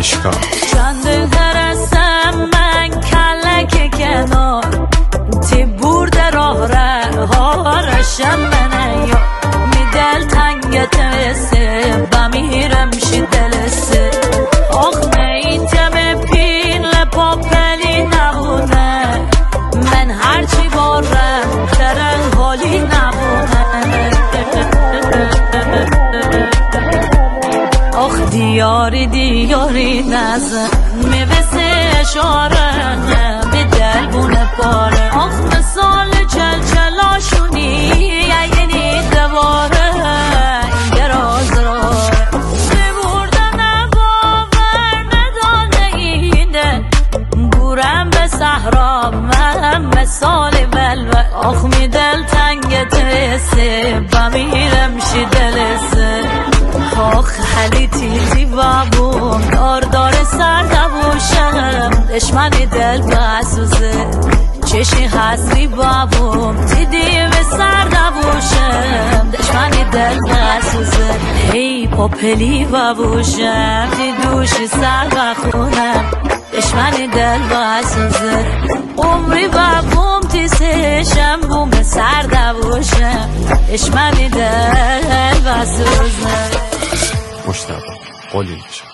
اشکال چند درستم من کلک کنار تی برده راه رشم منه یا می دل تنگت وسه بمیرم شی دلسه آخ میتم پین لپا پلی نبونه من هرچی بارم درن حالی نبونه آخ دیاری نزن میوسه اشاره به دل بونه پاره آخ مثال چلچلاشونی یعنی دواره این راز راره ببردن باور ندانه اینه بورم به صحرا من مثال بلبل آخ می دل تنگت سه بمیرم شی دلسه آخ حلی تیزی بابون دار سر نبوشم دشمن دل بسوزه چشی حسری بابون دیدی به سر نبوشم دشمن دل بسوزه هی پاپلی بابوشم دی دوشی سر بخونم دشمن دل بسوزه عمری بابوم تیسشم بوم سر نبوشم دشمن دل بسوزه مجتبی قلی